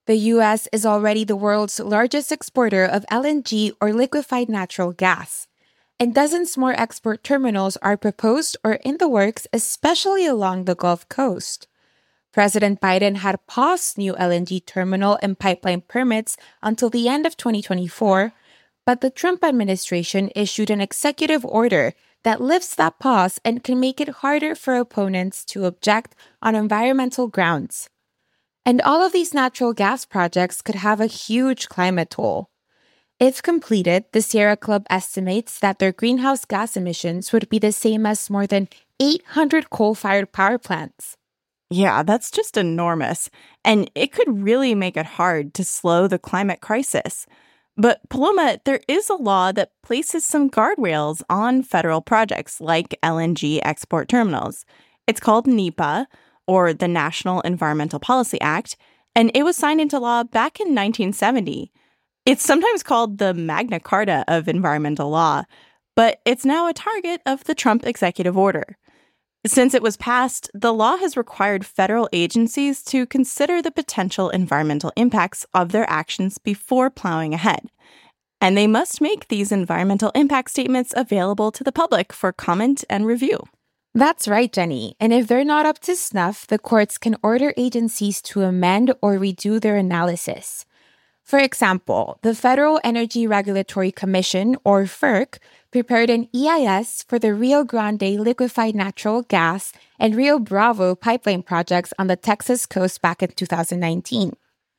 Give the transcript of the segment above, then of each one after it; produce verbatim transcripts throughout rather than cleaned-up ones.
The U S is already the world's largest exporter of L N G or liquefied natural gas, and dozens more export terminals are proposed or in the works, especially along the Gulf Coast. President Biden had paused new L N G terminal and pipeline permits until the end of twenty twenty-four, but the Trump administration issued an executive order that lifts that pause and can make it harder for opponents to object on environmental grounds. And all of these natural gas projects could have a huge climate toll. If completed, the Sierra Club estimates that their greenhouse gas emissions would be the same as more than eight hundred coal-fired power plants. Yeah, that's just enormous. And it could really make it hard to slow the climate crisis. But Paloma, there is a law that places some guardrails on federal projects like L N G export terminals. It's called NEPA, or the National Environmental Policy Act, and it was signed into law back in nineteen seventy. It's sometimes called the Magna Carta of environmental law, but it's now a target of the Trump executive order. Since it was passed, the law has required federal agencies to consider the potential environmental impacts of their actions before plowing ahead. And they must make these environmental impact statements available to the public for comment and review. That's right, Jenny. And if they're not up to snuff, the courts can order agencies to amend or redo their analysis. For example, the Federal Energy Regulatory Commission, or FERC, prepared an E I S for the Rio Grande liquefied natural gas and Rio Bravo pipeline projects on the Texas coast back in two thousand nineteen.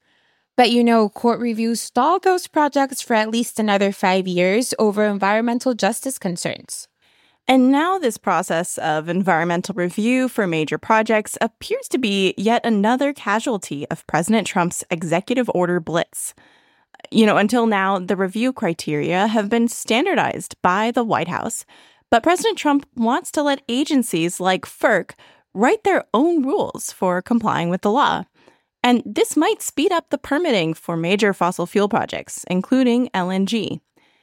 But you know, court reviews stalled those projects for at least another five years over environmental justice concerns. And now this process of environmental review for major projects appears to be yet another casualty of President Trump's executive order blitz. You know, until now, the review criteria have been standardized by the White House, but President Trump wants to let agencies like FERC write their own rules for complying with the law. And this might speed up the permitting for major fossil fuel projects, including L N G.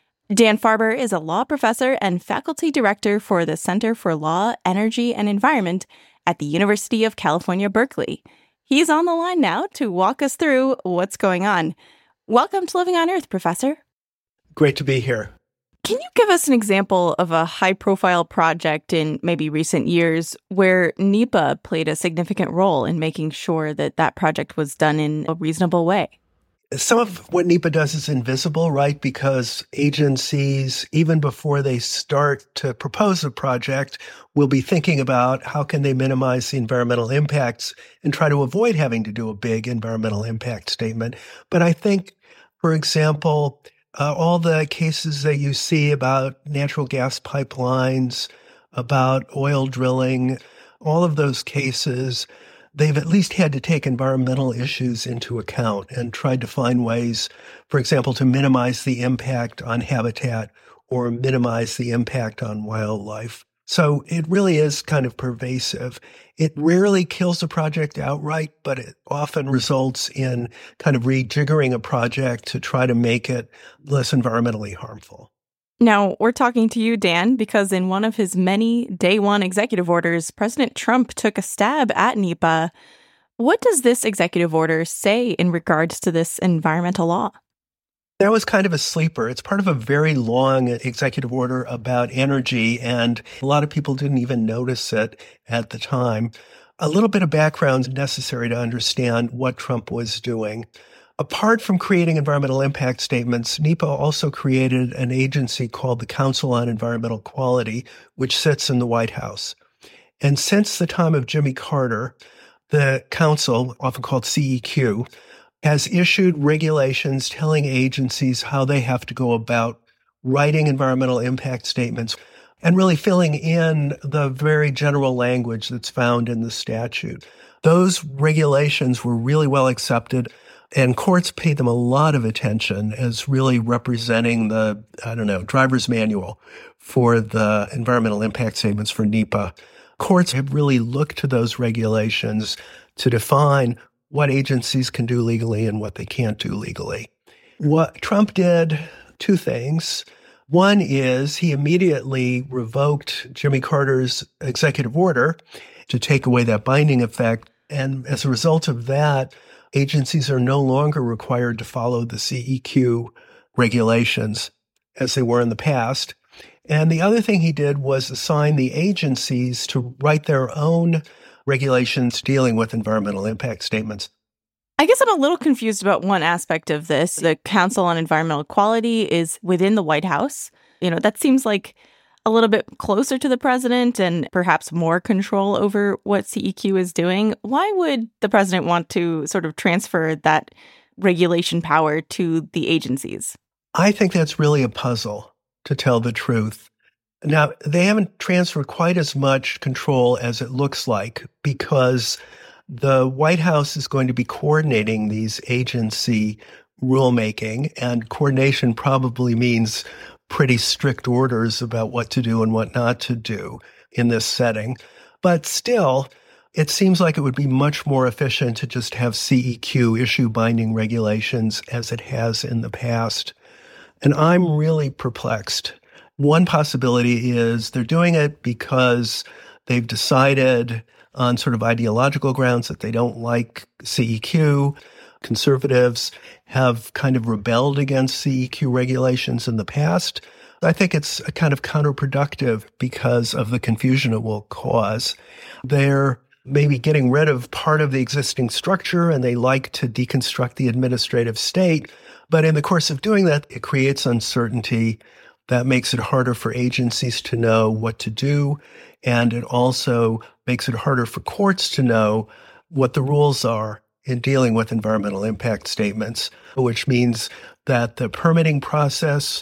Dan Farber is a law professor and faculty director for the Center for Law, Energy, and Environment at the University of California, Berkeley. He's on the line now to walk us through what's going on. Welcome to Living on Earth, Professor. Great to be here. Can you give us an example of a high-profile project in maybe recent years where NEPA played a significant role in making sure that that project was done in a reasonable way? Some of what NEPA does is invisible, right? Because agencies, even before they start to propose a project, will be thinking about how can they minimize the environmental impacts and try to avoid having to do a big environmental impact statement. But I think, for example, uh, all the cases that you see about natural gas pipelines, about oil drilling, all of those cases, they've at least had to take environmental issues into account and tried to find ways, for example, to minimize the impact on habitat or minimize the impact on wildlife. So it really is kind of pervasive. It rarely kills a project outright, but it often results in kind of rejiggering a project to try to make it less environmentally harmful. Now, we're talking to you, Dan, because in one of his many day one executive orders, President Trump took a stab at NEPA. What does this executive order say in regards to this environmental law? That was kind of a sleeper. It's part of a very long executive order about energy, and a lot of people didn't even notice it at the time. A little bit of background is necessary to understand what Trump was doing. Apart from creating environmental impact statements, NEPA also created an agency called the Council on Environmental Quality, which sits in the White House. And since the time of Jimmy Carter, the council, often called C E Q, has issued regulations telling agencies how they have to go about writing environmental impact statements and really filling in the very general language that's found in the statute. Those regulations were really well accepted, and courts paid them a lot of attention as really representing the, I don't know, driver's manual for the environmental impact statements for NEPA. Courts have really looked to those regulations to define what agencies can do legally and what they can't do legally. What Trump did, two things. One is he immediately revoked Jimmy Carter's executive order to take away that binding effect. And as a result of that, agencies are no longer required to follow the C E Q regulations as they were in the past. And the other thing he did was assign the agencies to write their own regulations dealing with environmental impact statements. I guess I'm a little confused about one aspect of this. The Council on Environmental Quality is within the White House. You know, that seems like a little bit closer to the president and perhaps more control over what C E Q is doing. Why would the president want to sort of transfer that regulation power to the agencies? I think that's really a puzzle, to tell the truth. Now, they haven't transferred quite as much control as it looks like because the White House is going to be coordinating these agency rulemaking, and coordination probably means pretty strict orders about what to do and what not to do in this setting. But still, it seems like it would be much more efficient to just have C E Q issue binding regulations as it has in the past. And I'm really perplexed. One possibility is they're doing it because they've decided on sort of ideological grounds that they don't like C E Q. Conservatives have kind of rebelled against C E Q regulations in the past. I think it's kind of counterproductive because of the confusion it will cause. They're maybe getting rid of part of the existing structure, and they like to deconstruct the administrative state. But in the course of doing that, it creates uncertainty that makes it harder for agencies to know what to do. And it also makes it harder for courts to know what the rules are in dealing with environmental impact statements, which means that the permitting process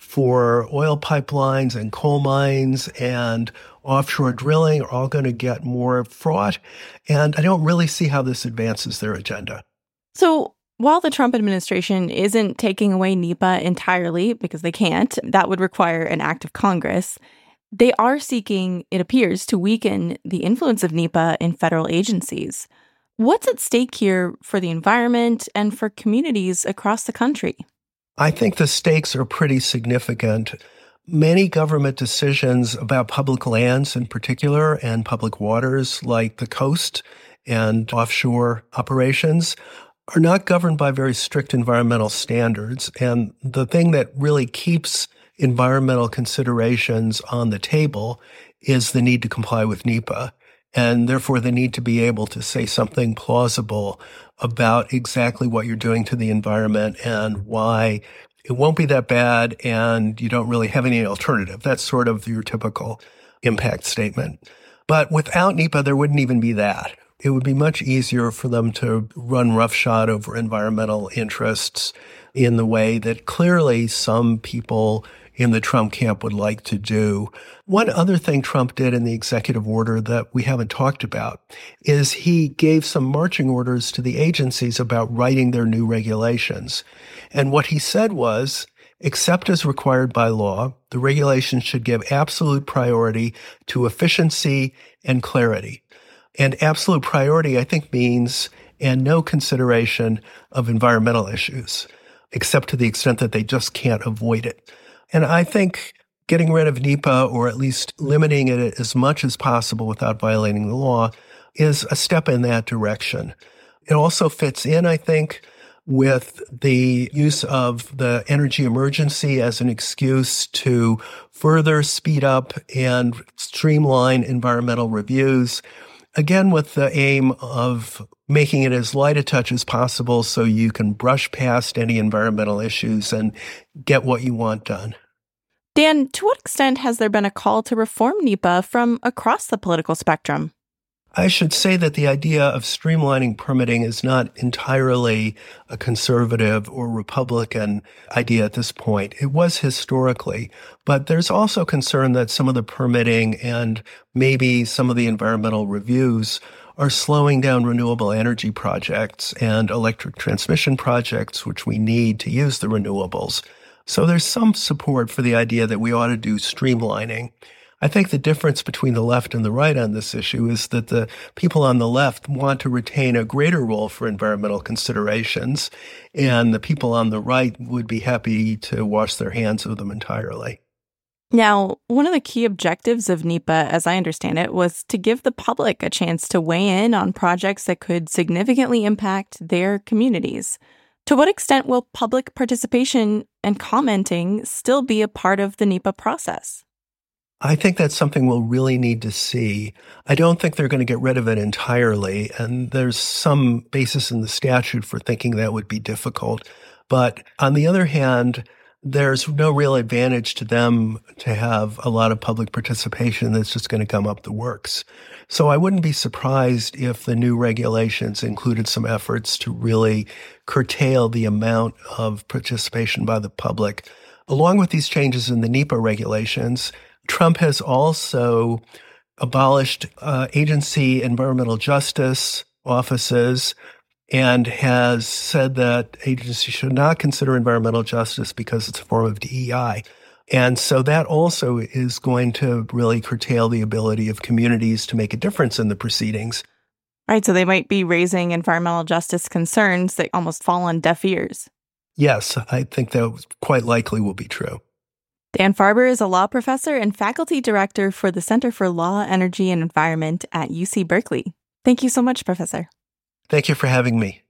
for oil pipelines and coal mines and offshore drilling are all going to get more fraught. And I don't really see how this advances their agenda. So while the Trump administration isn't taking away NEPA entirely, because they can't, that would require an act of Congress, they are seeking, it appears, to weaken the influence of NEPA in federal agencies. What's at stake here for the environment and for communities across the country? I think the stakes are pretty significant. Many government decisions about public lands in particular and public waters like the coast and offshore operations are not governed by very strict environmental standards. And the thing that really keeps environmental considerations on the table is the need to comply with NEPA. And therefore, the need to be able to say something plausible about exactly what you're doing to the environment and why it won't be that bad and you don't really have any alternative. That's sort of your typical impact statement. But without NEPA, there wouldn't even be that. It would be much easier for them to run roughshod over environmental interests in the way that clearly some people in the Trump camp would like to do. One other thing Trump did in the executive order that we haven't talked about is he gave some marching orders to the agencies about writing their new regulations. And what he said was, except as required by law, the regulations should give absolute priority to efficiency and clarity. And absolute priority, I think, means and no consideration of environmental issues, except to the extent that they just can't avoid it. And I think getting rid of NEPA, or at least limiting it as much as possible without violating the law, is a step in that direction. It also fits in, I think, with the use of the energy emergency as an excuse to further speed up and streamline environmental reviews, again, with the aim of making it as light a touch as possible so you can brush past any environmental issues and get what you want done. Dan, to what extent has there been a call to reform NEPA from across the political spectrum? I should say that the idea of streamlining permitting is not entirely a conservative or Republican idea at this point. It was historically, but there's also concern that some of the permitting and maybe some of the environmental reviews are slowing down renewable energy projects and electric transmission projects, which we need to use the renewables. So there's some support for the idea that we ought to do streamlining. I think the difference between the left and the right on this issue is that the people on the left want to retain a greater role for environmental considerations, and the people on the right would be happy to wash their hands of them entirely. Now, one of the key objectives of NEPA, as I understand it, was to give the public a chance to weigh in on projects that could significantly impact their communities. To what extent will public participation and commenting still be a part of the NEPA process? I think that's something we'll really need to see. I don't think they're going to get rid of it entirely, and there's some basis in the statute for thinking that would be difficult. But on the other hand, there's no real advantage to them to have a lot of public participation that's just going to come up the works. So I wouldn't be surprised if the new regulations included some efforts to really curtail the amount of participation by the public. Along with these changes in the NEPA regulations, Trump has also abolished uh, agency environmental justice offices and has said that agencies should not consider environmental justice because it's a form of D E I. And so that also is going to really curtail the ability of communities to make a difference in the proceedings. Right, so they might be raising environmental justice concerns that almost fall on deaf ears. Yes, I think that quite likely will be true. Dan Farber is a law professor and faculty director for the Center for Law, Energy, and Environment at U C Berkeley. Thank you so much, Professor. Thank you for having me.